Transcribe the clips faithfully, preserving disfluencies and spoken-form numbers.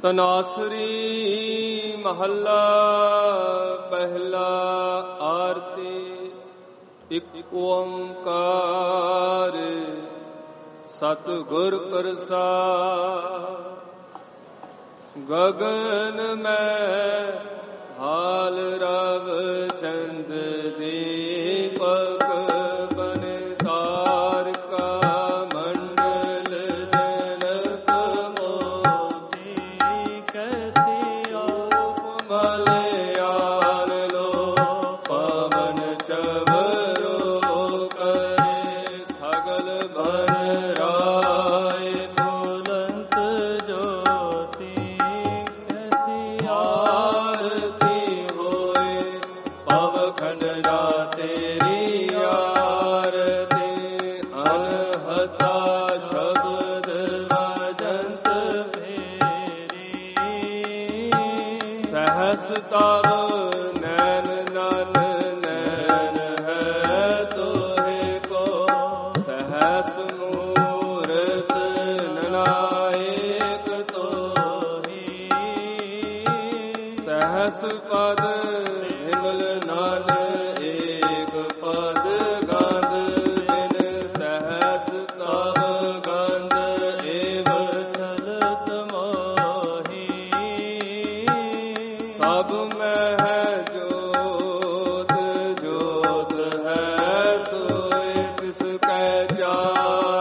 ਤਨਾਸਰੀ ਮਹੱਲਾ ਪਹਿਲਾ। ਆਰਤੀ ਇਕ ਓੰਕਾਰ ਸਤਿਗੁਰ ਪ੍ਰਸਾਦਿ। ਗਗਨ ਮੈਂ ਹਾਲ ਰਵ ਚੰਦ ਦੀਪਕ ਬਨ ਤਾਰਕਾ ਮੰਡਲ ਜਨਕ ਮੋਤੀ ਕੈਸੀ ਆਪ ਮਲਿਆਨ ਲੋ ਪਵਨ ਚਵਰੋ ਕਰੇ ਸਗਲ ਬਨ ਰਾਏ ਬੁਲੰਦ ਜੋਤੀ ਕੈਸੀ ਆਰਤੀ ਹੋਏ ਪਵਖੰਡ ਤੇਰੀ ਆਰਤੀ ਅਨਹਤਾ ਸ਼ਬਦ ਵਜੰਤ ਫੇਰੀ ਸਹਸ ਤਵ ਨੈਣ ਨਨ ਨੈਣ ਹੈ ਤੋਹਿ ਕੋ ਸਹਸ ਮੂਰਤ ਨਨਾਇਕ ਤੋਹੀ ਸਹਸ ਪਦ ਹਿਮਲ ਨਨ ਏਕ ਪਦ ਗੰਧ ਬਿਨ ਸਹਸ ਤਵ ਗੰਧ ਏਵ ਚਲਤ ਮੋਹੀ ਸਭ ਮਹਿ ਜੋਤ ਜੋਤ ਹੈ ਸੋਇ ਤਿਸ ਕੈ ਚਾਰ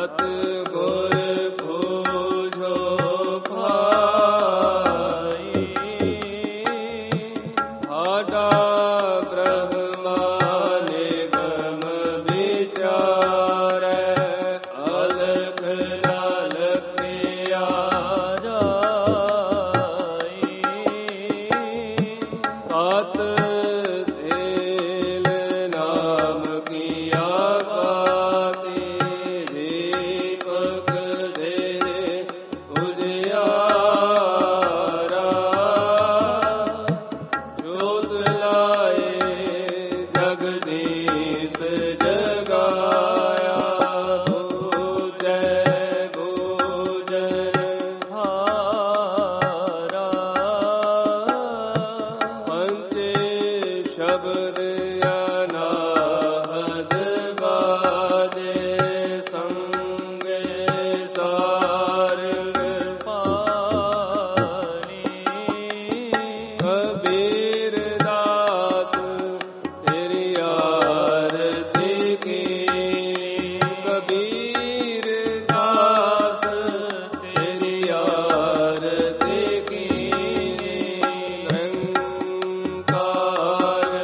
सत गुर पूजो भाई, भाड़ा ब्रह्मा निगम विचारै, अलख न लखिया जाई। तात तेल नाम किया बाती, दीपक दे उजियारा, जोत लाए जगदीश जगाया, भूजय भूजन हारा। पंचे शब्द अनाहद बाजे, संगे सारंग पानी। कबीर दास तेरी आरती की, कबीर दास तेरी आरती की। निरंकार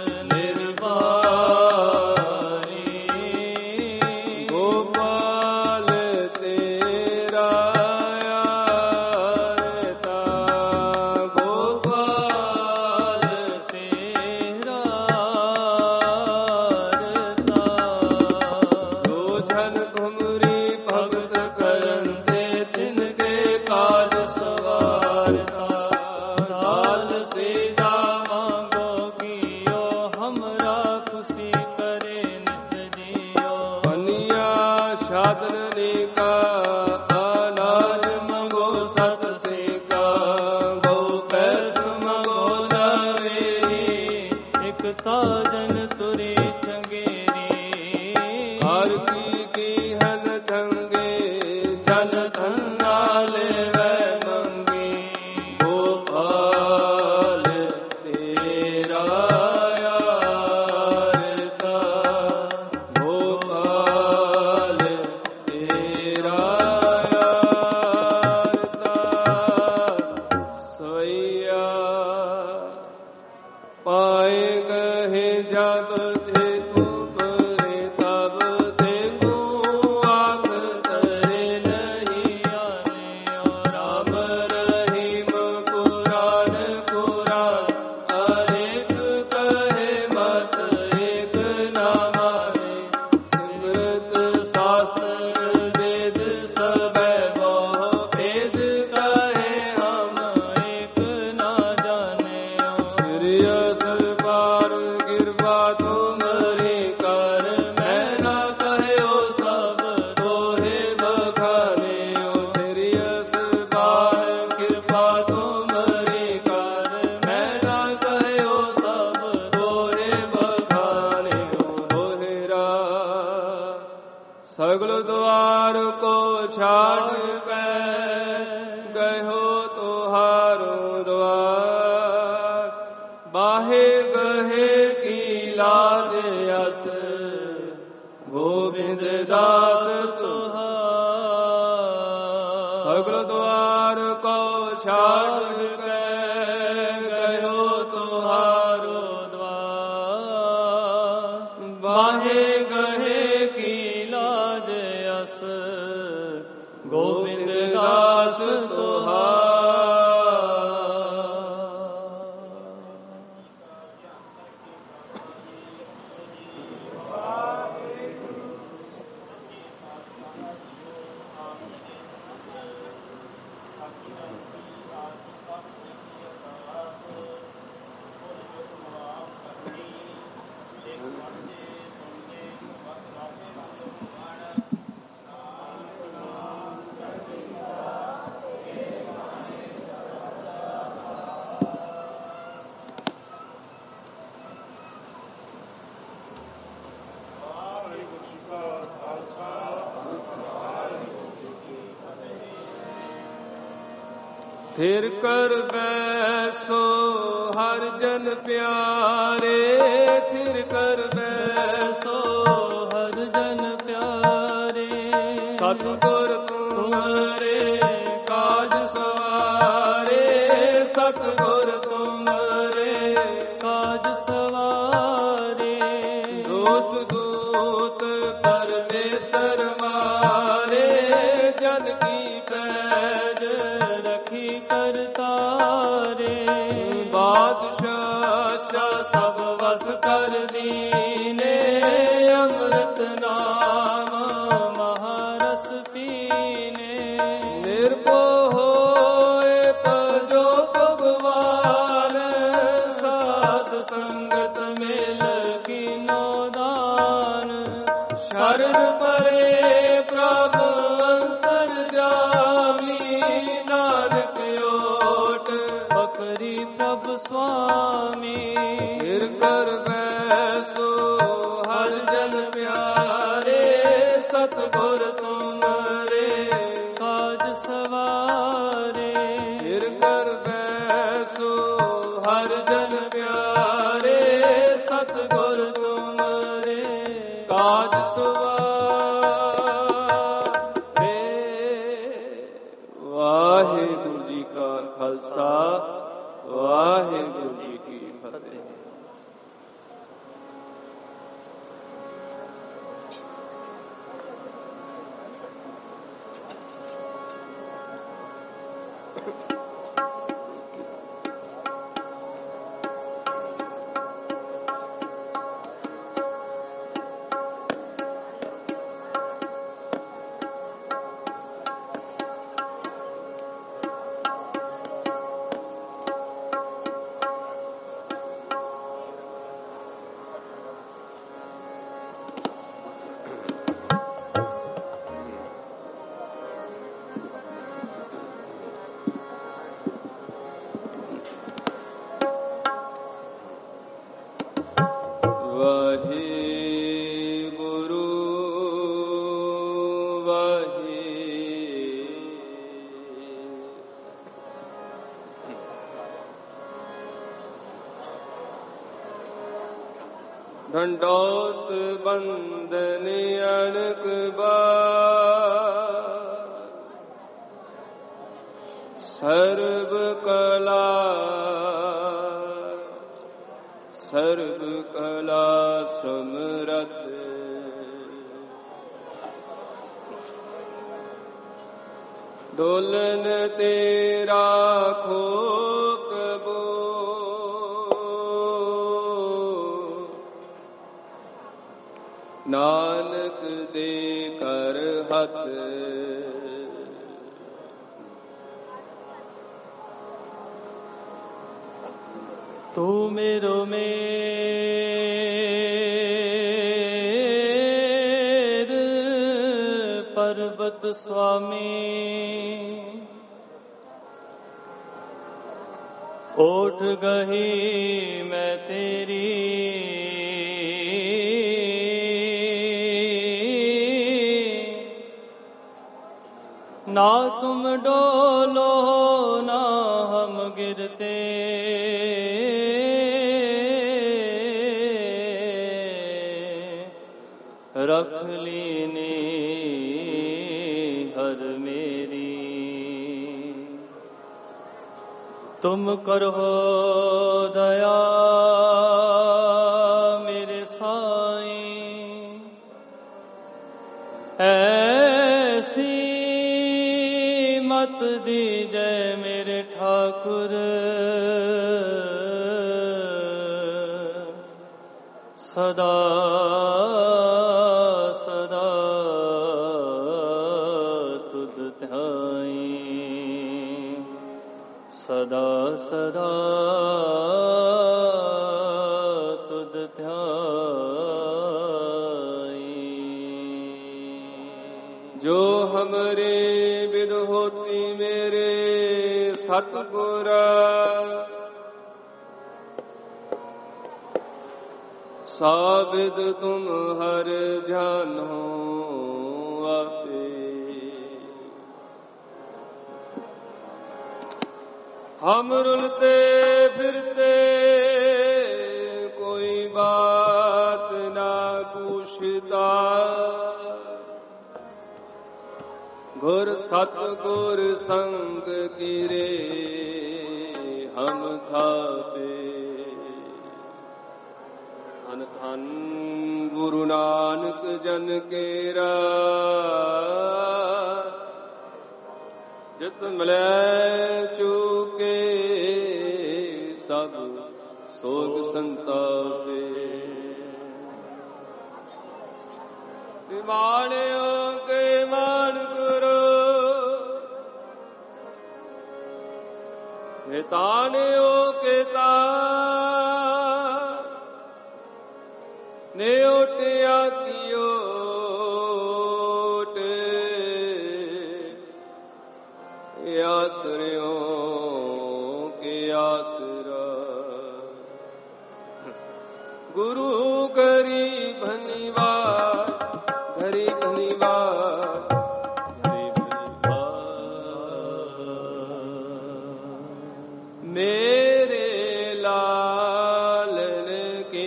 निर्वाणी, गोपाल तेरा आरता, गोपाल तेरा आरता। जो जन घुमरी भक्त करते, तिनके काज सवारता। लाल सीधा मांगो कियो, हमरा खुशी करे नित जियो। पनिया शादनी का अनाज मंगो सत से का, गौ पैस मंगो नवेरी, एक ताजन तुरी चंगेरी। हर की की हन चंगे, जन धन्ना ले वै मंगी। गोपाल तेरा आरता, गोपाल तेरा आरता। सवैया पाए गहे जब थे ऊपरे, तब देखो आँख तरे नहीं आने। और राम रहीम कुरान कुरान, अनेक कहे मत एक न माने। सिमरत शास्त्र वेद सबे बहु भेद, कहे हम एक न जाने। सीरियस पार कृपा तुम्हारी कर, मैं न कहो सब तोहे बखाने। सीरियस पार कृपा तुम्हारी कर, मैं न कहो सब तोहे बखाने। दोहरा सगल द्वार को छाड़ के, गयो तुहारो द्वार। बाहे गहे की लाज यस, गोविंद दास तुहार। सगल द्वार को छाड़ के, गयो तुहारो द्वार। बाहे गहे की लाज यस, गोविंद दास तुहार। थिर कर बैसो हर जन प्यारे, थिर कर बैसो हर जन प्यारे। ਸਤਿਗੁਰ ਤੁਮਰੇ ਕਾਜ ਸਵਾਰੇ, ਸਤਿਗੁਰ ਤੁਮਰੇ ਕਾਜ ਸਵਾਰੇ। ਦੋਸਤ ਦੂਤ ਪਰਮੇਸ਼ਰ ਮਾਰੇ, ਜਨ ਕੀ ਪੈਜ ਰਖੀ ਕਰਤਾਰੇ। ਬਾਦਸ਼ਾਹ ਸਭ ਵਸ ਕਰ ਦੀਨੇ, ਅੰਮ੍ਰਿਤ ਨਾਮ ਮਹਾਰਸ ਪੀਨੇ। ਨਿਰਭਉ ਹੋਏ ਭਜੋ ਭਗਵਾਨ, ਸਾਧ ਸੰਗਤ ਮਿਲ ਕੀਨੋ ਦਾਨ। ਸ਼ਰਨ ਪਰੇ ਪ੍ਰਭ ਅੰਤਰ ਜਾਮੀ, ਨਾਨਕ ਓਟ ਪਕਰੀ ਪ੍ਰਭ ਸੁਆਮੀ। ਫਿਰ ਕਰ ਬੈਸੋ ਹਰ ਜਨ ਪਿਆਰੇ, ਸਤਿਗੁਰ ਤੁਮਰੇ ਕਾਜ ਸਵਾਰੇ। ਫਿਰ ਕਰ ਬੈਸੋ ਹਰ ਜਨ ਪਿਆਰੇ, ਸਤਿਗੁਰ ਤੁਮਰੇ ਕਾਜ ਸਵਾਰੇ। ਵਾਹਿਗੁਰੂ ਜੀ ਕਾ ਖਾਲਸਾ, ਵਾਹਿਗੁਰੂ ਜੀ ਕੀ ਫਤਿਹ। ਢੰਡੋਤ ਬੰਦਨ ਅਣਕ ਬਾਰ, ਸਰਬ ਕਲਾ ਸਰਬ ਕਲਾ ਸਮਰਥ। ਡੋਲਨ ਤੇਰਾ ਖੋਕ ਬੋ, ਨਾਨਕ ਦੇ ਕਰ ਹੱਥ। ਤੂੰ ਮੇਰੋ ਮੇਰ ਪਰਬਤ ਸੁਆਮੀ। ਓਠ ਗਹੀ ਮੈਂ ਤੇਰੀ, ਨਾ ਤੁਮ ਡੋਲੋ ਨਾ ਹਮ ਗਿਰਤੇ। रख लीनी हर मेरी, तुम करो दया मेरे साईं। ऐसी मत दीजै मेरे ठाकुर, सदा सदा तुद ध्याई, सदा सदा तुद ध्याई। जो हमरे बिद होती मेरे सतगुरा, साबिद तुम हर जानो आपे। हम रुलते फिरते कोई बात ना पूछता, गुर सतगुर संग गिरे हम थापे। धन धन गुरु नानक जन केरा जित मिलै चूके सब सोग संतापे। माणियो के मान गुरु तानियो के तान ने ओटिया कियो आश्रयों के आसरा। गुरु करी धन्यवाद घरी धन्यवाद घरी धन्यवाद। मेरे लालन की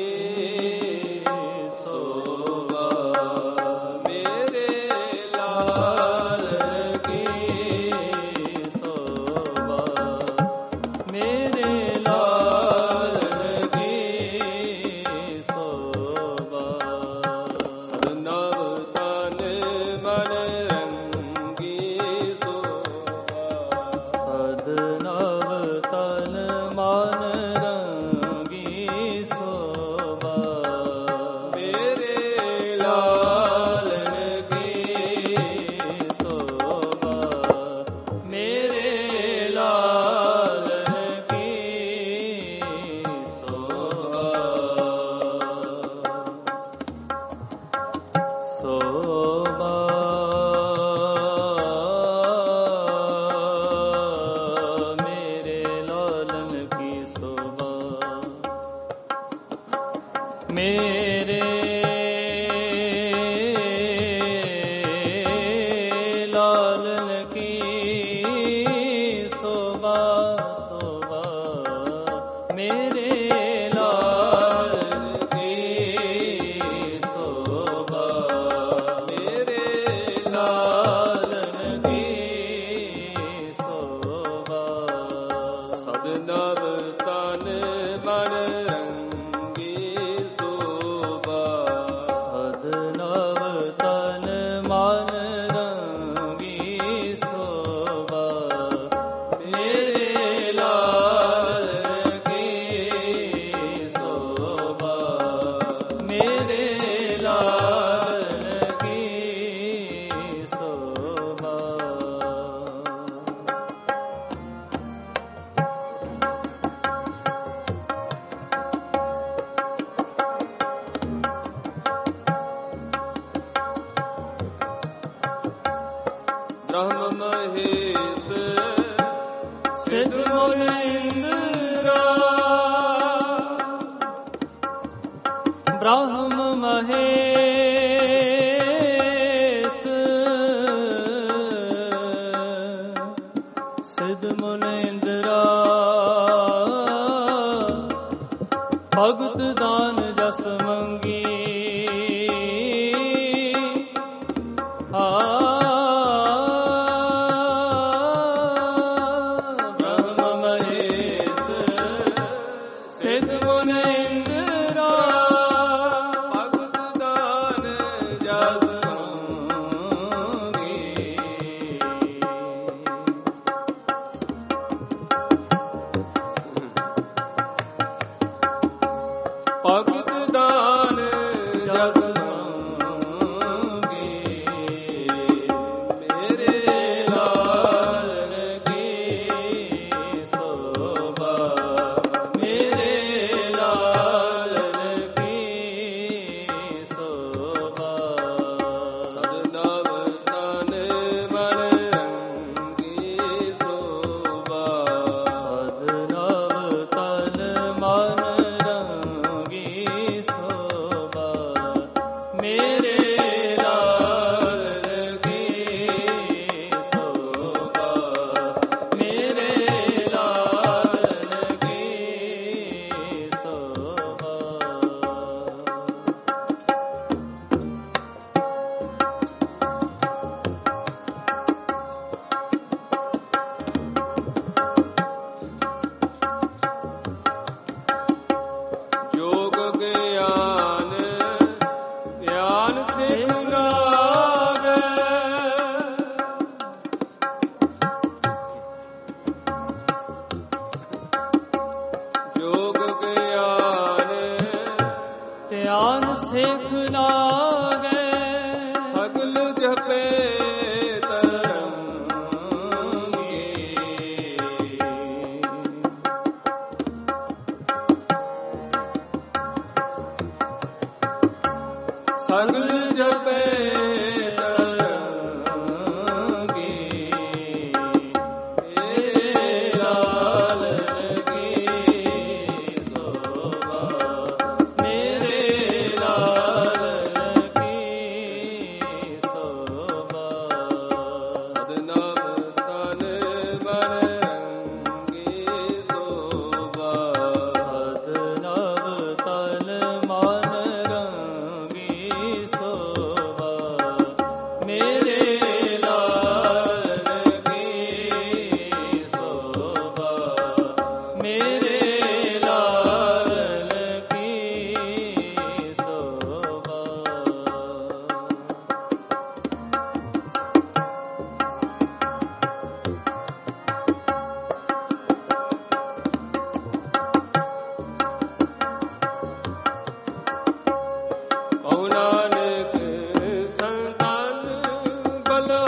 शोभा मेरे लालन की शोभा मेरे लालन की शोभा। सदनव तन मन रंगी शोभा सदनव तन मन रंगी शोभा। मेरे लालन की शोभा मेरे लालन की शोभा। शोभा मेरे लालन की शोभा मेरे लालन की शोभा शोभा मेरे लालन की शोभा मेरे लालन की शोभा। सदनव तन मन रंगी शोभा सदनव तन मन रंगी शोभा। मेरे लालन की शोभा मेरे लालन की शोभा। ब्रह्म महेश सिद्ध मुनींद्रा ब्रह्म महेश सिद्ध मुनींद्रा भगत दान जस मंगी आ ब्रह्म महेश सिद्ध मुनींद्रा भगत दान जस मंगी। भगत दान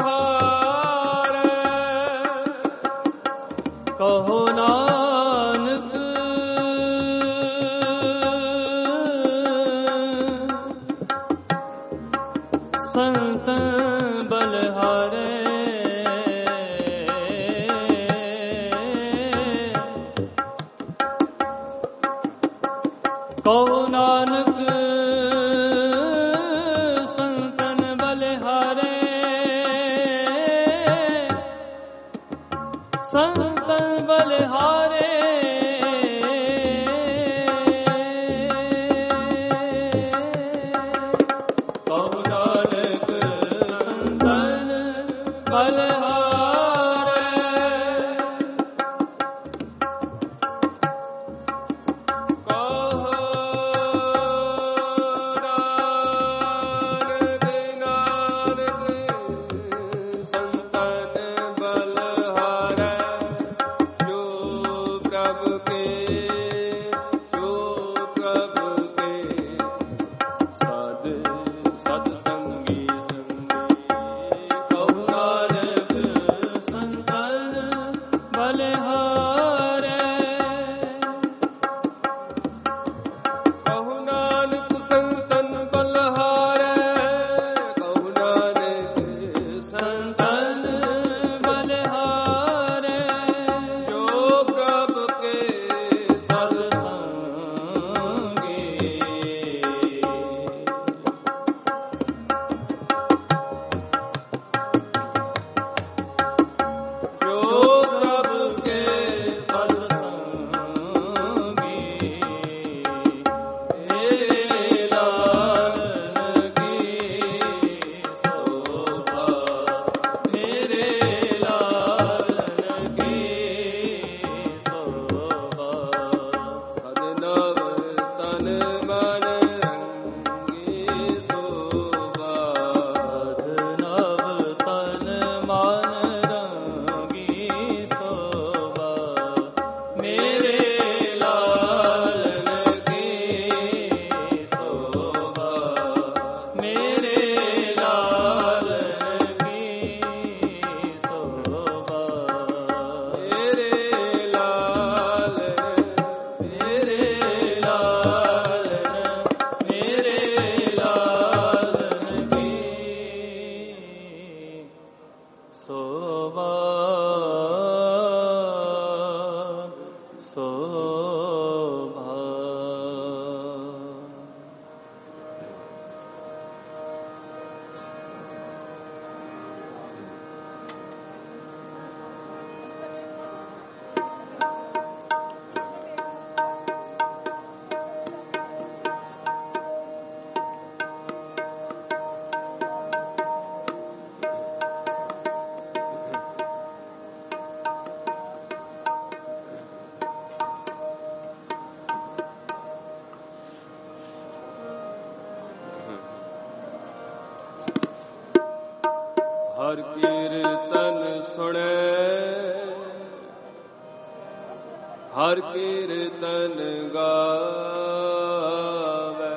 ਬਲਹਾਰੈ। ਕਹੋ ਨਾਨਕ ਸੰਤ ਬਲਹਾਰੇ। ਕਹੋ ਨਾਨਕ ਸੰਤਨ ਬਲਿਹਾਰੇ। ਸੰਤਨ ਬਲਿਹਾਰੇ। ਕਹੋ ਨਾਨਕ ਸੰਤਨ ਬਲਿਹਾਰੇ। ਹਰ ਕੀਰਤਨ ਸੁਣੈ, ਹਰ ਕੀਰਤਨ ਗਾਵੈ।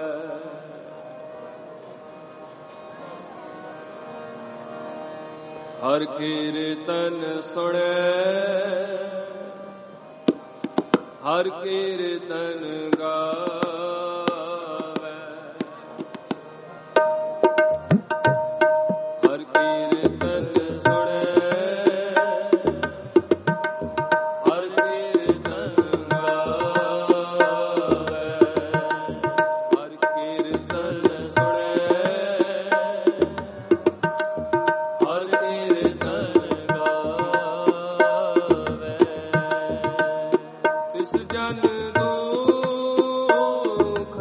ਹਰ ਕੀਰਤਨ ਸੁਣੈ, ਹਰ ਕੀਰਤਨ ਗਾਵੈ। ਜਨ ਦੁਖ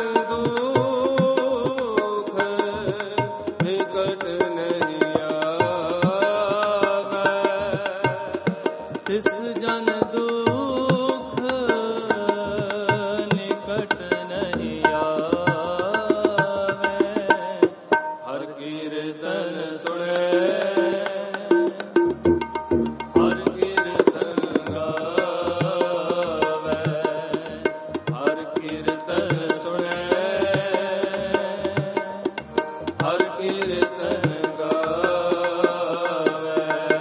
दुख निकट नहीं आवे, तिस जन दुख निकट नहीं आवे। हर कीर्तन सुने हर कीर्तन गावे, हर कीर्तन सुने हर कीर्तन गावे।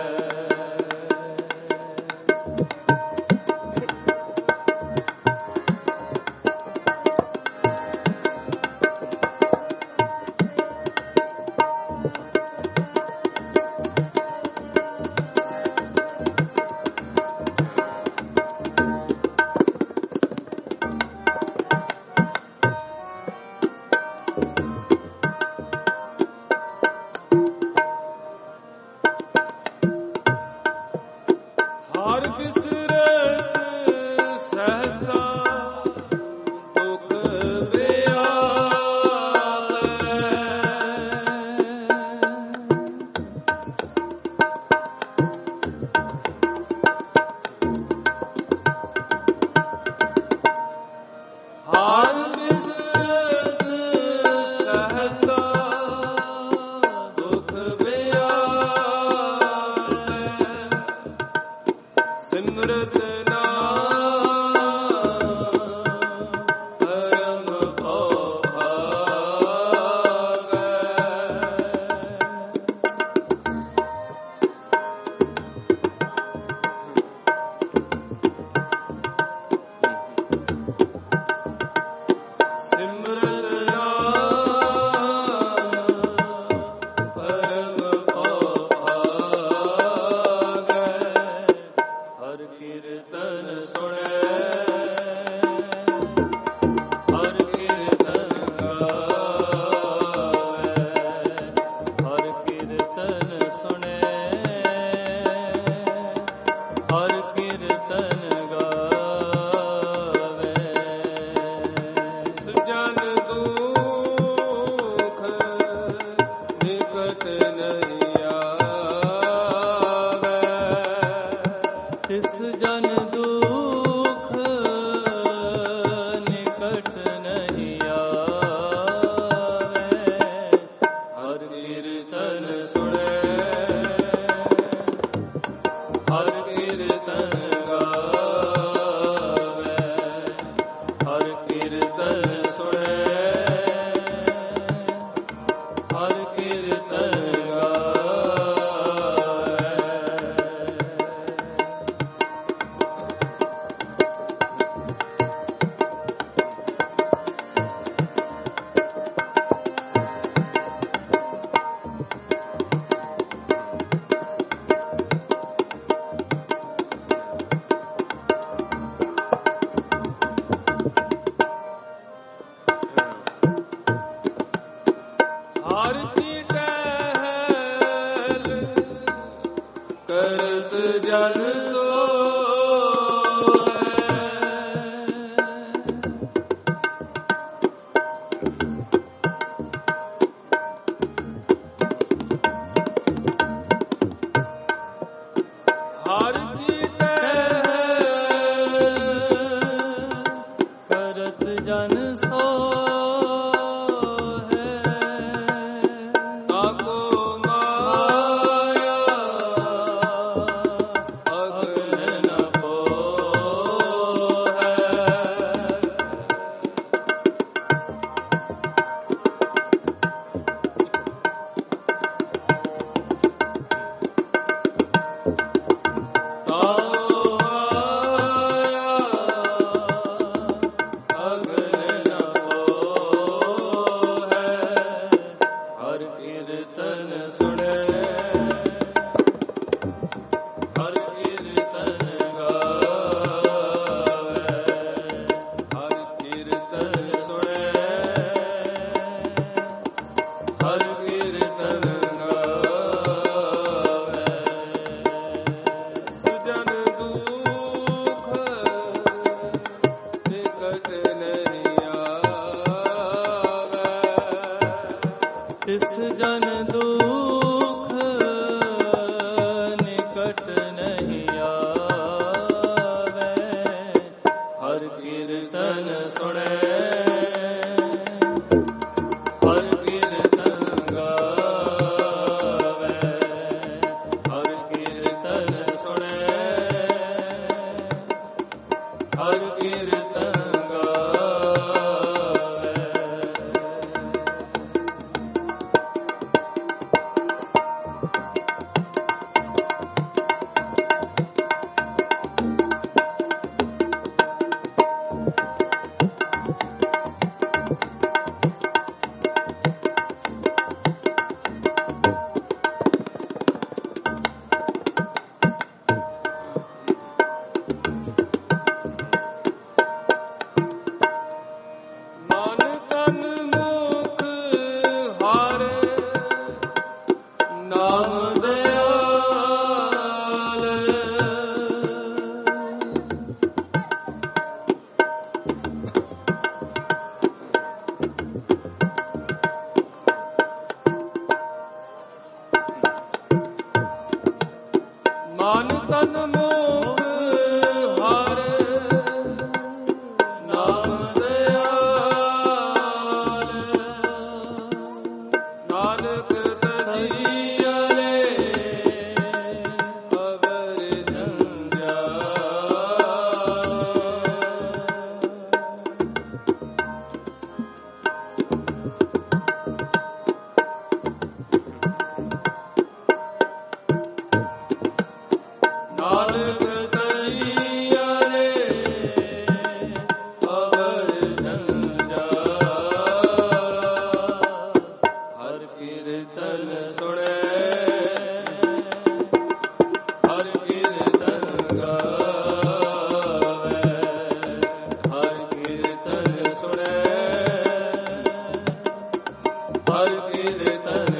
हर बिसरत सहसा दुख व्यापै। हर बिसरत सहसा दुख व्यापै। सिमरत नाम परम भागै। सिमरत नाम परम भागै। हर कीर्तन सुने हर कीर्तन गावे, हर कीर्तन सुने हर कीर्तन गावे। सजन दुख निकट नहीं आवे, तिस जन दुख निकट नहीं आवे। हर कीर्तन सुने हर कीर्तन गावे, हर कीर्तन सुने हर कीर्तन गावे। आरती टहल करत जन सोए। आरती टहल करत जन सोहे। ਜਨ ਦੁਖ ਨਿਕਟ ਨਹੀਂ ਆਵੇ, ਹਰ ਕੀਰਤਨ ਸੁਣੈ ਹਰ ਕੀਰਤਨ ਗਾਵੇ, ਹਰ ਕੀਰਤਨ ਸੁਣੈ ਹਰ ਕੀਰਤਨ ਮਨ ਤਨ ਮੋਖ ਹਰ ਨਾਮ ਦਇਆਲ, ਨਾਨਕ ਤਜੀਅਲੇ ਅਵਰ ਨਾਨਕ ਤਜੀਅਲੇ ਅਵਰ ਜੰਜਾਲ, ਹਰ ਕੀਰਤਨ ਸੁਣੈ ਹਰ ਕੀਰਤਨ ਗਾਵੇ, ਹਰ ਕੀਰਤਨ ਸੁਣੈ ਹਰ ਕੀਰਤਨ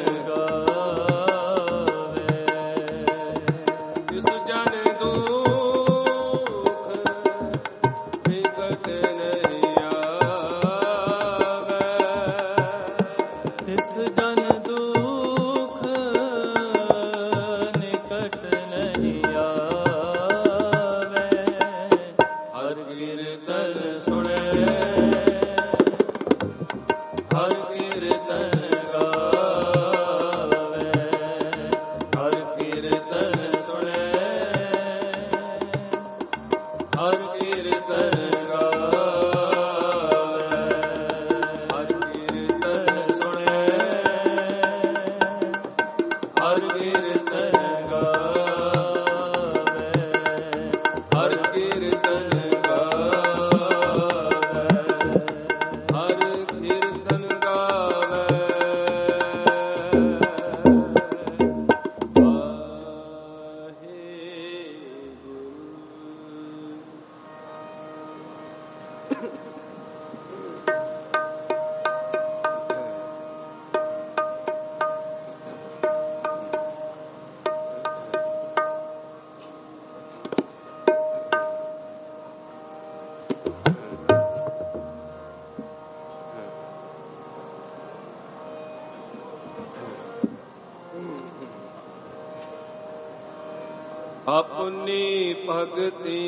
ਆਪਣੀ ਭਗਤੀ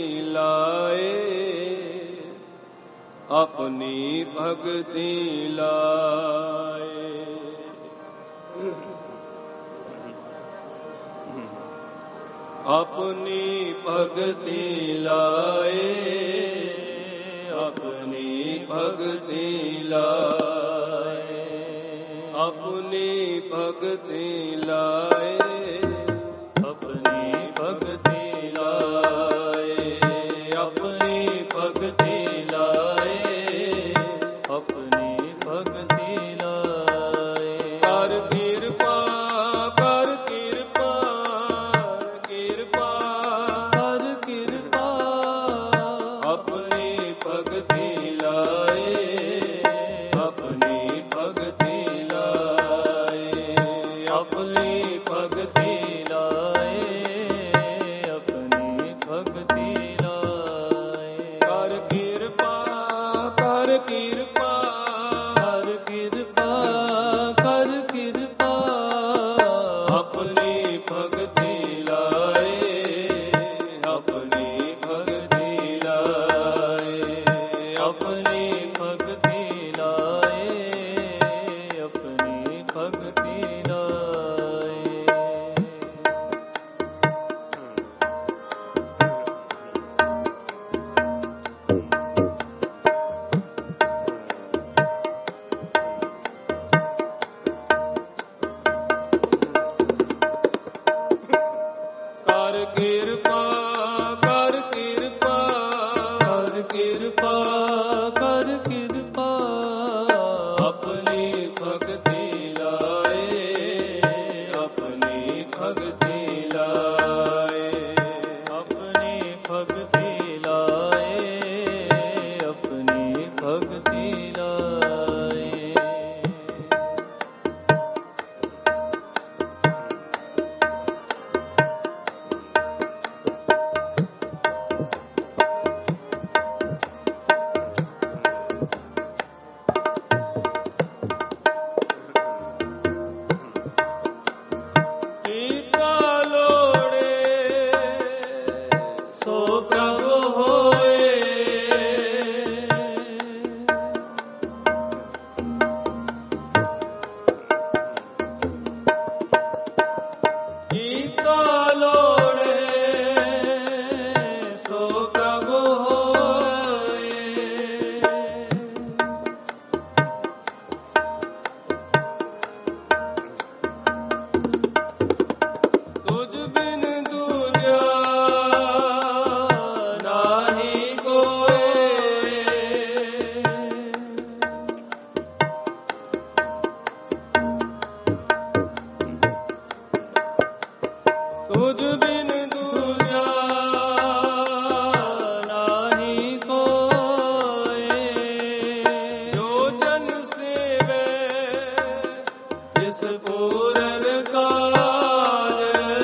ਲਾਏ, ਆਪਣੀ ਭਗਤੀ ਲਾਏ, ਆਪਣੀ ਭਗਤੀ ਲਾਏ, ਆਪਣੀ ਭਗਤੀ ਲਾਏ, ਆਪਣੀ ਭਗਤੀ ਲਾਏ, ਭਗਤੀ ਲਾਏ, ਆਪਣੀ ਭਗਤੀ ਲਾਏ, ਆਪਣੀ ਭਗਤੀ ਲਾਏ, ਕਰ ਕਿਰਪਾ ਕਰ ਕਿਰਪਾ ਕਿਰਪਾ ਕਰ ਕਿਰਪਾ, ਆਪਣੀ ਭਗਤੀ ਲਾਏ, ਆਪਣੀ ਭਗਤੀ ਲਾਏ, ਆਪਣੀ ਭਗਤੀ ਲਾਏ, ਕਰ ਕਿਰਪਾ ਕਰ ਕਿਰਪਾ ਕਰ ਕਿਰਪਾ ਕਰ ਕਿਰਪਾ, अपनी भक्ति लाए, अपनी भक्ति लाए, अपनी भक्ति लाए, अपनी भक्ति लाए। टीका लोड़े सो प्रभु होए, टीका लोड़े सो प्रभु होए, तुझ बिन दूजा नाही कोई, तुझ बिन दूजा नाही कोई, जो जन सेवे जिस पूरन काज,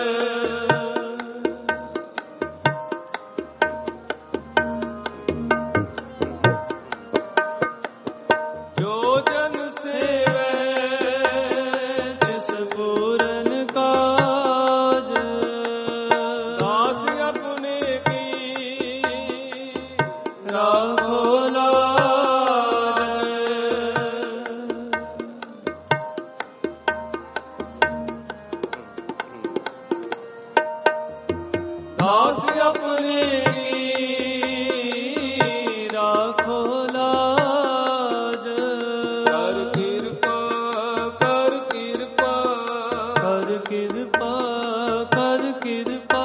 जो जन सेवे जिस पूरन काज, दास अपने की राखो लाज, दास अपने की राखो लाज, कर कृपा कर कृपा कर कृपा कर कृपा,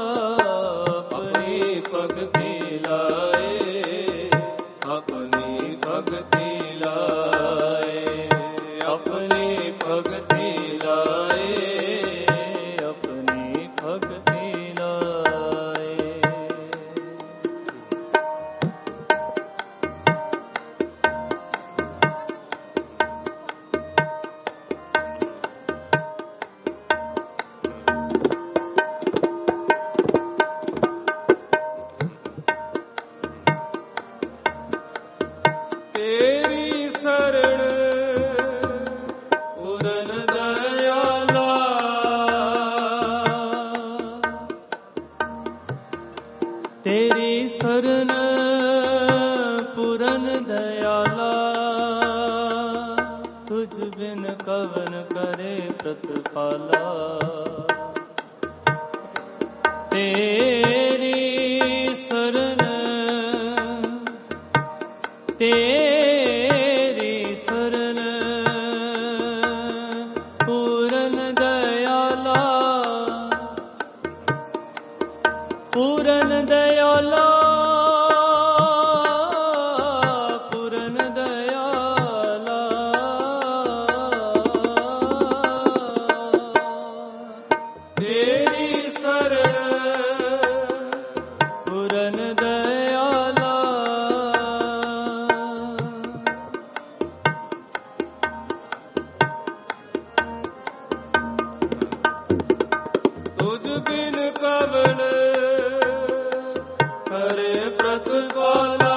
अपनी भक्ति लाए, अपनी भक्ति लाए, अपनी भक्ति लाए, अपनी भक्ति लाए। तेरी शरण पूरन दयाला, तेरी शरण पूरन दयाला, तुझ बिन कवन करे प्रतिपाला। तेरी शरण तेरी शरण पूरन दयाला, पूरन दयाला, पूरन दयाला, तेरी शरण पूरन दयाला, तुझ बिन कवन करे प्रतिपाला,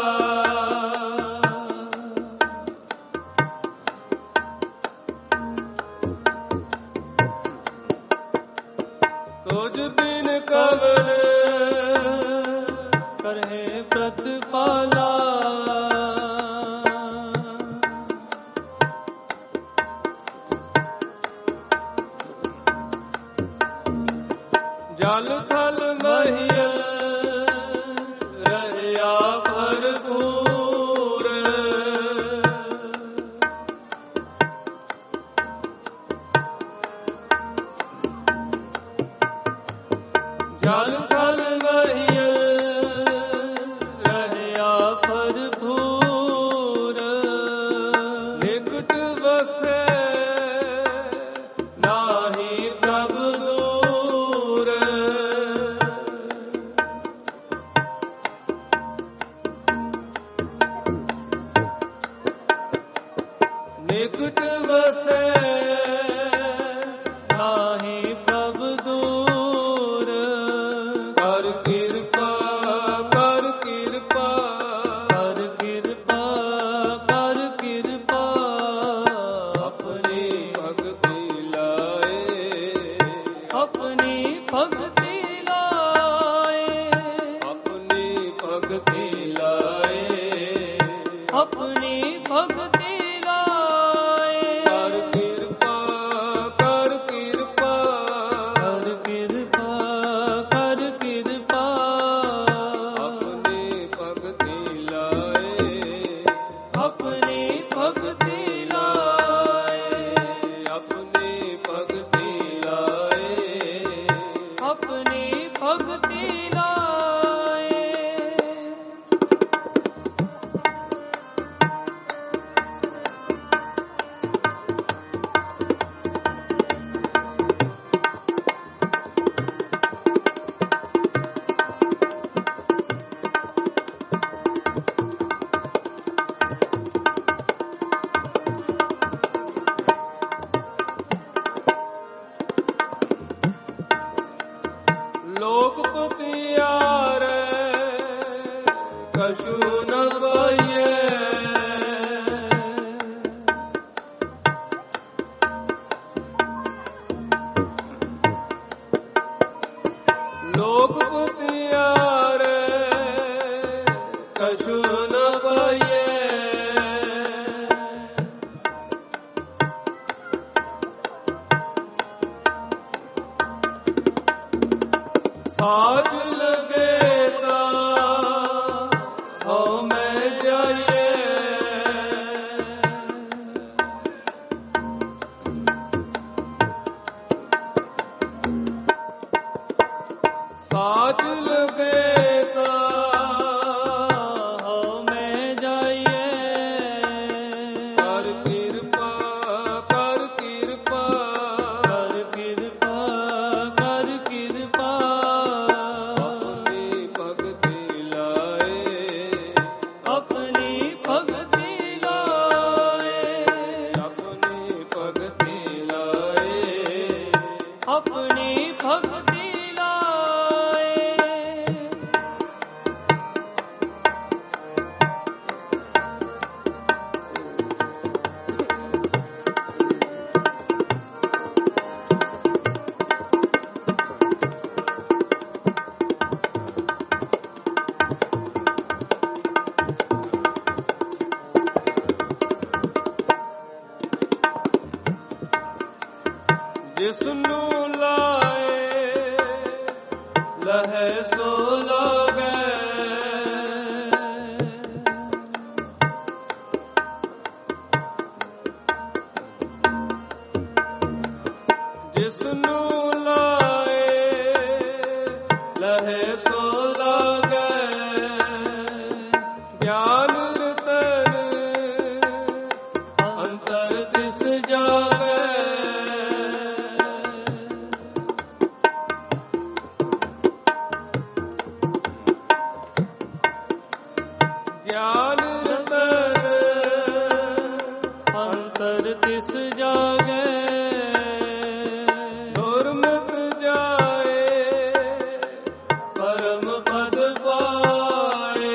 तुझ बिन कवन करे प्रतिपाला। जल थल महियल रहया भरपूर, जल थल महियल रहया भरपूर, ਨਿਕਟ ਵਸੈ ਨਾਹੀ ਪ੍ਰਭ ਦੂਰ। ਨਿਕਟ ਵਸੈ ਨਾਹੀ ਪ੍ਰਭ ਦੂਰ। ਕਰ ਕਿਰਪਾ ਕਰ ਕਿਰਪਾ ਕਰ ਕਿਰਪਾ ਕਰ ਕਿਰਪਾ ਆਪਣੀ ਭਗਤੀ ਲਾਏ ਆਪਣੀ ਭਗਤੀ ਲਾਏ ਆਪਣੀ ਭਗਤੀ ਲਾਏ ਆਪਣੀ ਭਗਤੀ ਲਾਏ। ਕਰ ਕਿਰਪਾ ਕਰ ਕਿਰਪਾ ਕਰ ਕਿਰਪਾ ਕਰ ਕਿਰਪਾ ਆਪਣੀ ਭਗਤੀ ਲਾਏ ਆਪਣੀ ਭਗਤੀ ਲਾਏ ਆਪਣੀ ਭਗਤੀ ਲਾਏ ਆਪਣੀ ਭਗਤੀ ਲਾਏ। ਲੋਕਪਤੀ ਆਰੇ ਕਛੂ ਨ ਪਾਈਐ ਲੋਕਪਤੀ ਆਰੇ ਕਛੂ ਨ ਪਾਈਐ ਸਾਜ ਲਗੇ ਤਾਂ ਹਉ ਮੈਂ ਜਾਈਏ ਸਾਜ ਲਗੇ ਤਾਂ ਹਉ ਮੈਂ ਜਾਈਏ ਕਰ ਕਿਰਪਾ ਕਰ ਕਿਰਪਾ ਕਰ ਕਿਰਪਾ ਕਰ ਕਿਰਪਾ ਆਪਣੀ ਭਗਤੀ ਲਾਏ ਆਪਣੀ ਭਗਤੀ ਲਾਏ ਆਪਣੀ ਭਗਤੀ ਲਾਏ ਆਪਣੀ ਭਗਤੀ ਲਾਏ। ਜਿਸਨੂੰ ਲਾਏ ਲਹੈ ਸੋ ਲਾਗੈ ਜਿਸਨੂੰ ਲਾਏ ਲਹੈ ਸੋ ਲਾਗੈ ਗਿਆਨ ਰਤਨ ਅੰਤਰ ਦਿਸ ਜਾਗੈ ਗਿਆਨ ਰਤਨ ਅੰਤਰ ਤਿਸ ਜਾਗੈ ਗੁਰਮੁਖ ਜਾਏ ਪਰਮ ਪਦ ਪਾਏ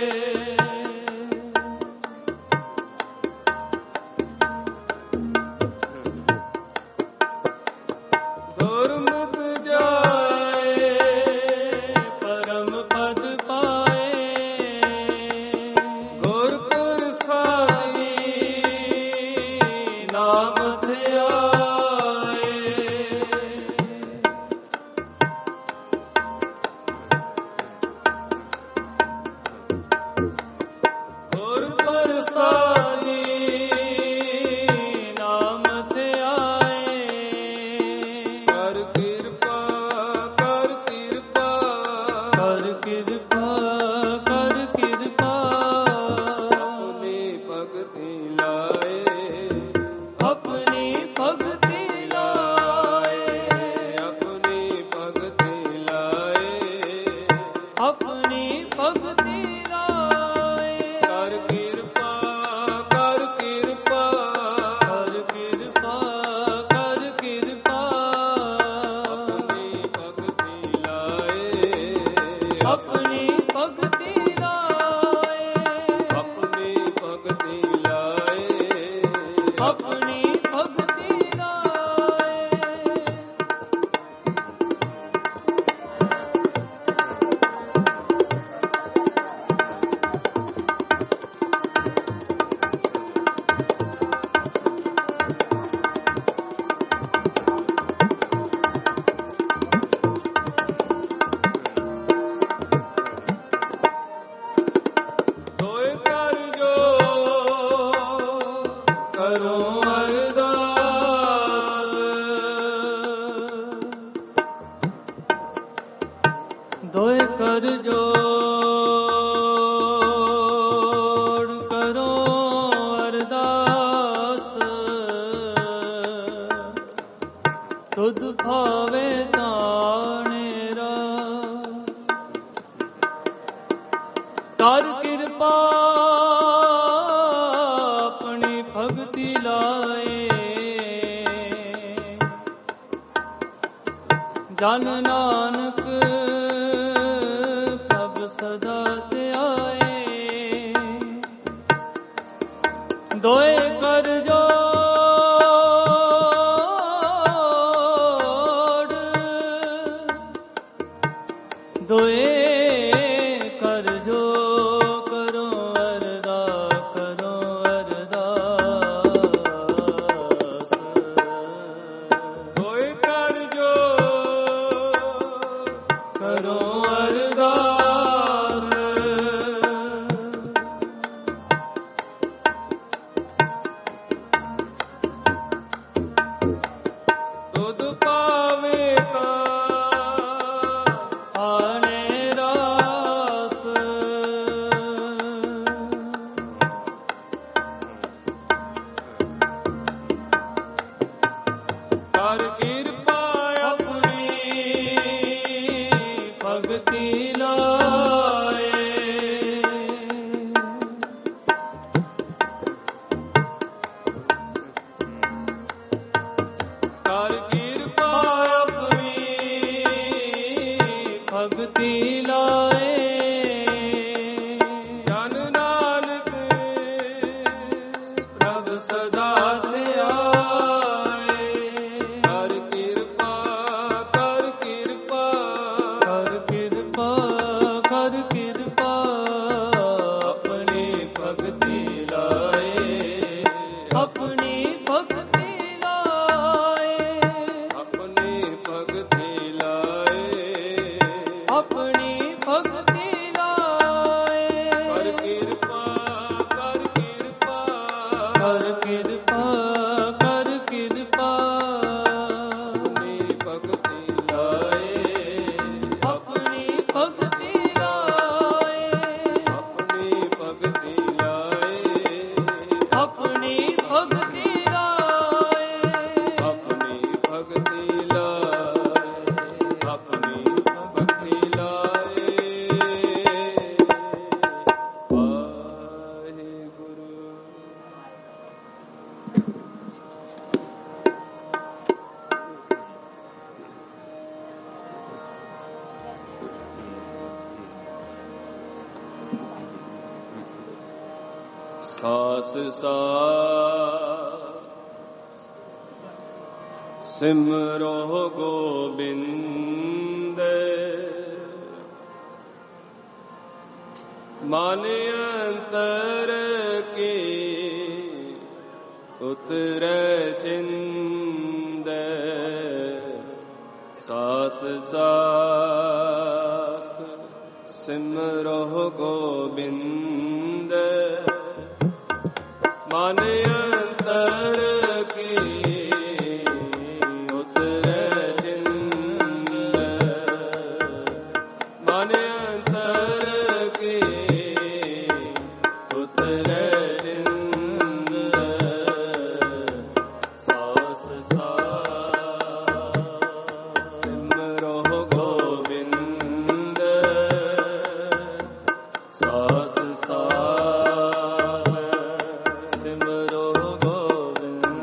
ਗੁਰਮੁਖ ਜਾਏ ਪਰਮ ਪਦ ਪਾਏ ਗੁਰ ਪ੍ਰਸਾਦੀ ਨਾਮ ਧਿਆਏ ਆਪਣੀ ਭਗਤੀ ਲਾਏ। ਦੋਇ ਕਰ ਜੋ ਕਰੋ ਅਰਦਾਸ। ਦੋਇ ਕਰ ਜੋੜ ਕਰੋ ਅਰਦਾਸ। ਤੁਧ ਭਾਵੇ ਤਾਣੇਰਾ ਕਰ ਕਿਰਪਾ ਆਪਣੀ ਭਗਤੀ ਲਾਏ। ਜਨ ਨਾਨਕ ਪ੍ਰਭ ਸਦਾ ਧਿਆਏ। ਦੋਏ ਕਰ ਜੋੜ ਦੋਏ ਕਰ ਜੋ ਕਰੋ ਅਰਦਾਸ ਕਰੋ ਅਰਦਾਸ। ਦੋਇ ਕਰ ਜੋ ਕਰੋ ਅਰਦਾਸ। ਤੁਧ ਪਾਵੇ ਤਾ ਆਣੇ ਰਾਸ। ਕਰ ਕਿਰਪਾ ਆਪਣੀ ਭਗਤੀ ਲਾਏ। ਕਰ ਕਿਰਪਾ ਆਪਣੀ ਭਗਤੀ ਲਾਏ। ਜਨ ਨਾਨਕ ਪ੍ਰਭ ਸਦਾ ਧਿਆਏ। ਕਰ ਕਿਰਪਾ ਕਰ ਕਿਰਪਾ ਕਰ ਕਿਰਪਾ ਕਰ ਕਿਰਪਾ ਆਪਣੀ ਭਗਤੀ ਲਾਏ। ਆਪਣੀ ਭਗਤੀ ਲਾਏ। ਆਪਣੀ ਭਗਤੀ ਲਾਏ। ਆਪਣੀ ਭਗਤੀ ਲਾਏ। ਕਰ ਕਿਰਪਾ ਕਰ ਕਿਰਪਾ ਕਰ ਕਿਰਪਾ ਕਰ ਕਿਰਪਾ ਆਪਣੀ ਭਗਤੀ ਲਾਏ। ਆਪਣੀ ਭਗਤੀ ਲਾਏ। ਆਪਣੀ ਭਗਤੀ ਲਾਏ। ਆਪਣੀ ਭਗਤੀ ਲਾਏ। ਆਪਣੀ ਭਗਤੀ ਲਾਏ। ਆਪਣੀ ਭਗਤੀ ਲਾਏ। ਵਾਹਿਗੁਰੂ। ਸਾਸ ਸਾਸ ਸਿਮਰੋ ਗੋਬਿੰਦ। ਮਨ ਅੰਤਰ ਕੀ ਉਤਰੈ ਚਿੰਦ। ਸਾਸ ਸਾਸ ਸਿਮਰੋ ਗੋਬਿੰਦ। ਮਨ ਅੰਤਰ ਕੀ ਉਤਰੈ ਚਿੰਦ। ਮਨ ਅੰਤਰ ਕੀ ਉਤਰੈ ਚਿੰਦ। ਸਾਸ ਸਾਸ ਸਿਮਰੋ ਗੋਬਿੰਦ। ਸਾਸ ਸਾਸ ਸਿਮਰੋ ਗੋਬਿੰਦ।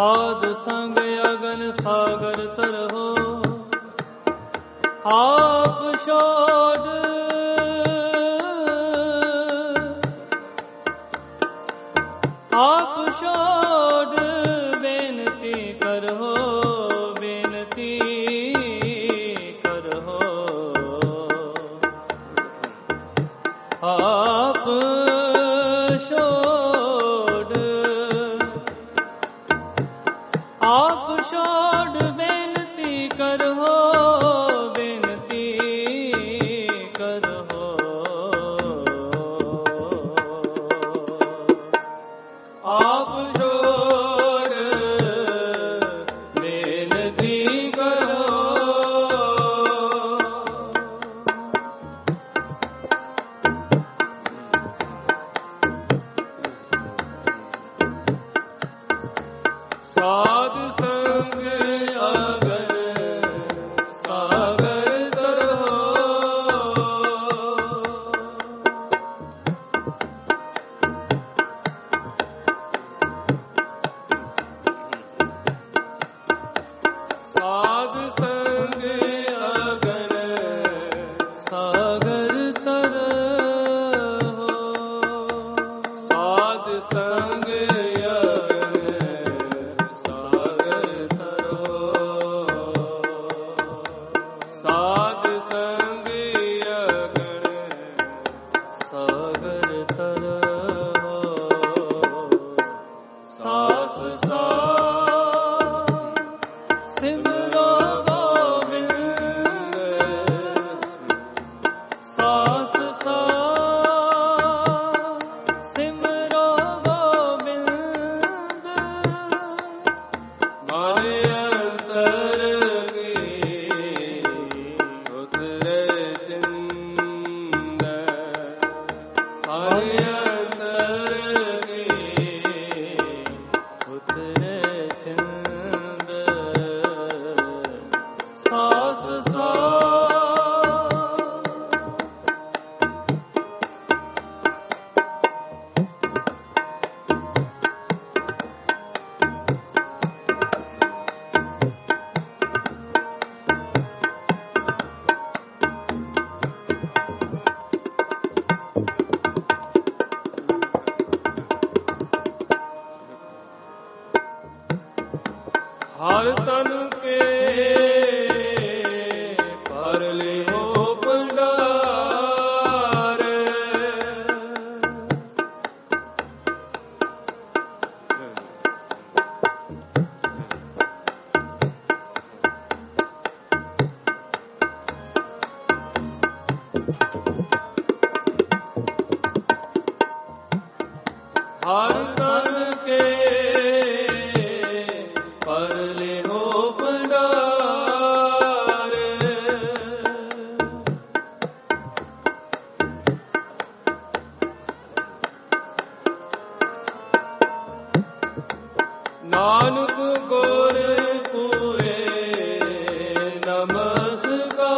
ਸਾਧ ਸੰਗ ਅਗਨ ਸਾਗਰ ਤਰਹੁ, ਆਪ ਛੋੜ ਆਪ ਛੋੜ ਬੇਨਤੀ ਕਰੋ, ਬੇਨਤੀ ਕਰੋ। ਆਪ ਛੋੜ ਆਪ ਛੋੜ ਬੇਨਤੀ ਕਰੋ, ਬੇਨਤੀ ਕਰੋ। ਆਪ ਛੋੜ ਬੇਨਤੀ ਕਰੋ। ਸਾਧ ਸੰਗ ਅਗਨ ਸਾਗਰ ਤਰਹੁ, ਸਾਧ ਸੰਗ ਅਗਨ ਸਾਗਰ ਤਰਹੁ, ਸਾਧ ਸੰਗ ਅਗਨ ਸਾਗਰ ਤਰਹੁ, ਸਾਧ ਸੰਗ ਅਗਨ ਸਾਗਰ ਤਰਹੁ। ਸਾਸ ਸਾਸ ਸਿਮਰੋ ਗੋਬਿੰਦ, ਸਾਸ ਸਾਸ ਸਿਮਰੋ ਗੋਬਿੰਦ। ਮਨ ਅੰਤਰ ਕੀ ਉਤਰੇ ਚਿੰਦ, ਮਨ ਅੰਤਰ ਕੀ ਉਤਰੇ ਚੰਦ, ਸਾਸ ਸਾਸ ਹਰ ਤਨ ਕੇ ਪਰ ਲਿਓ ਭੰਡਾਰ, ਹਰ ਤਨ ਕੇ ਪਰ ਲਿਓ ਭੰਡਾਰ, ਨਾਨਕ ਗੁਰ ਪੂਰੇ ਨਮਸਕਾਰ,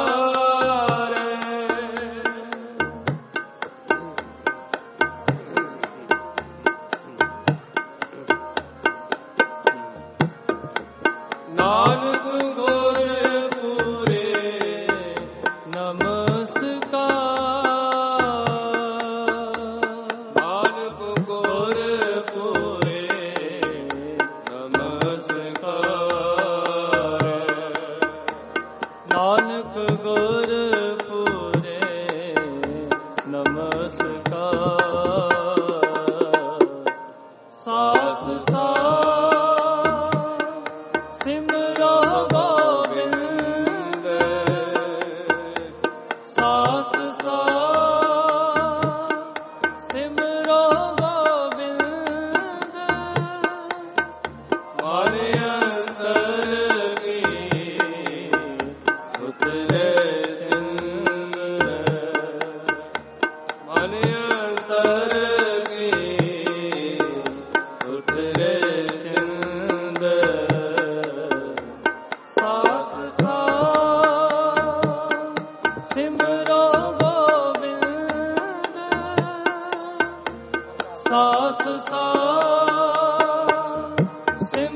ਨਾਨਕ ਗੁਰ ਪੂਰੇ ਨਮਸਕਾਰ। ਨਾਨਕ ਗੁਰ ਪੂਰੇ ਨਮਸਕਾਰ, ਨਾਨਕ ਗੁਰ ਪੂਰੇ ਨਮਸਕਾਰ। ਸਾਸ ਸਾਸ ਸਿਮਰੋ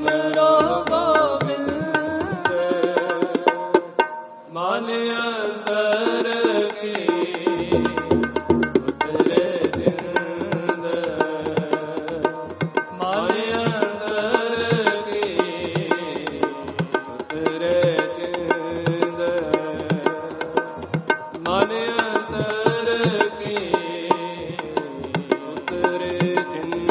ਸਿਮਰੋ ਗੋਬਿੰਦ ਮਨ ਅੰਦਰ ਕੀ ਉਤਰੇ ਜਿੰਦ ਮਨ ਅੰਦਰ ਕੀ ਉਤਰੇ ਜਿੰਦ ਮਨ ਅੰਦਰ ਕੀ ਉਤਰੇ ਜਿੰਦ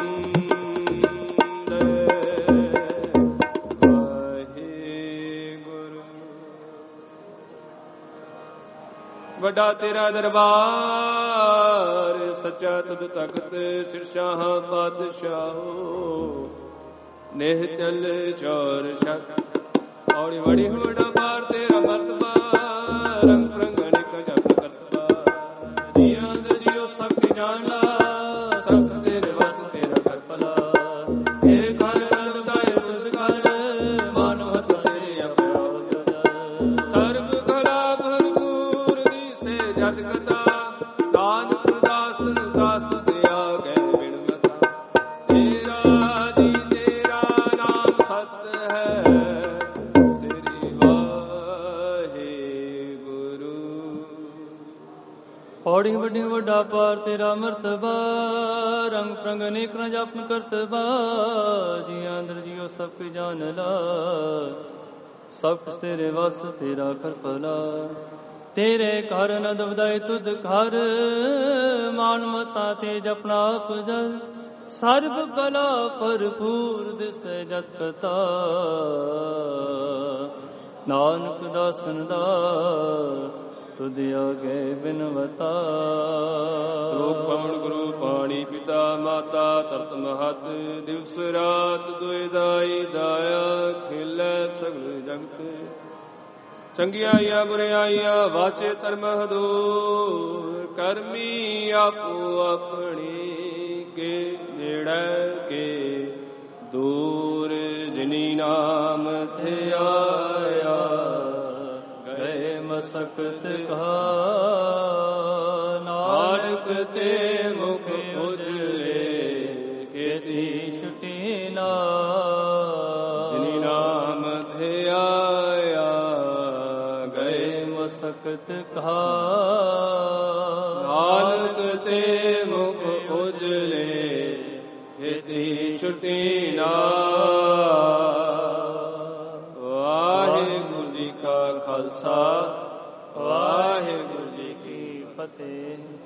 ਵਾਹਿਗੁਰੂ। ਵੱਡਾ ਤੇਰਾ ਦਰਬਾਰ ਸੱਚਾ ਤੁਧ ਤਖਤ ਸਿਰਸ਼ਾਹਾਂ ਪਾਤਸ਼ਾਹੋ ਨੇਹ ਚਲ ਚੌਰ ਛਕ ਔੜੀ ਵੜੀ ਵੱਡਾ ਪਾਰ ਤੇਰਾ ਮਰਤਬਾ ਰੰਗ ਰੰਗ ਅਨੇਕ ਜਪ ਕਰਤਬਾ ਜੀਆਂ ਦੇ ਜਿਉ ਸਭ ਜਾਣਦਾ ਸਭ ਤੇਰੇ ਵਸ ਤੇਰਾ ਕਰ ਭਲਾ ਇਹ ਘਰ ਨੰਦਾਇ ਤੁਧ ਘਰ ਮਾਨੋ ਹੱਥ ਤੇਰੇ ਅਪਰਾਧ ਸਰਬ ਕਲਾ ਭਰਪੂਰ ਦੀਸੇ ਜਤ ਕਥਾ ਨਾਨਕ ਦਾਸਨ ਦਾਸ ਦਿਆ ਗਏ ਬਿਨ ਮਤਾ ਤੇਰਾ ਜੀ ਤੇਰਾ ਨਾਮ ਸਤ ਹੈ ਸ੍ਰੀ ਵਾਹਿਗੁਰੂ। ਪੌੜੀ ਵੱਡੀ ਵੱਡਾ ਪਾਰ ਤੇਰਾ ਮਰਤਬਾ ਰੰਗ ਪ੍ਰੰਗ ਅਨੇਕ ਨ ਜਪਨ ਕਰਤਬਾ ਜੀਆਂ ਅੰਦਰ ਜੀਓ ਸਭ ਕੁ ਜਾਣ ਲਾ ਸਭ ਕੁਛ ਤੇਰੇ ਵਸ ਤੇਰਾ ਕਰ ਭਲਾ ਤੇਰੇ ਘਰ ਨਦ ਵਧਾਏ ਤੁਧ ਘਰ ਮਾਨ ਮਤਾ ਤੇ ਜਪਨਾ ਆਪ ਜਲ ਸਰਬ ਕਲਾ ਭਰਪੂਰ ਦਿਸੈ ਜਤ ਕਤਾ ਨਾਨਕ ਦਾਸਨ ਦਾ ਤੁਧ ਆਗੇ ਬਿਨਵਤਾ। ਸ਼ਲੋਕ ਪਵਨ ਗੁਰੂ ਪਾਣੀ ਪਿਤਾ ਮਾਤਾ ਤਰਤ ਮਹਤ ਦਿਵਸ ਰਾਤ ਦੁਇ ਦਾਈ ਦਾਇਆ ਖਿਲੈ ਸਗਲ ਜਗਤ ਚੰਗਿਆਈਆ ਬੁਰਿਆਈਆ ਵਾਚੇ ਧਰਮ ਹਦੂਰ ਕਰਮੀ ਆਪੋ ਆਪਣੀ ਕੇ ਨੇੜੇ ਕੇ ਦੂਰ ਜਿਨੀ ਨਾਮ ਧਿਆਇਆ ਗਏ ਮਸਕਤ ਕਾ ਨਾਨਕ ਤੇ ਮੁਖ ਉਜਲੇ ਕੀਤੀ ਛੁਟੀ ਨਾ ਜਿਨੀ ਨਾਮ ਧਿਆਇਆ ਗਏ ਮਸਕਤ ਕਾ ਨਾਨਕ ਤੇ ਮੁਖ ਉਜਲੇ ਕੀਤੀ ਛੁਟੀ ਨਾ। ਵਾਹਿਗੁਰੂ ਜੀ ਕਾ ਖਾਲਸਾ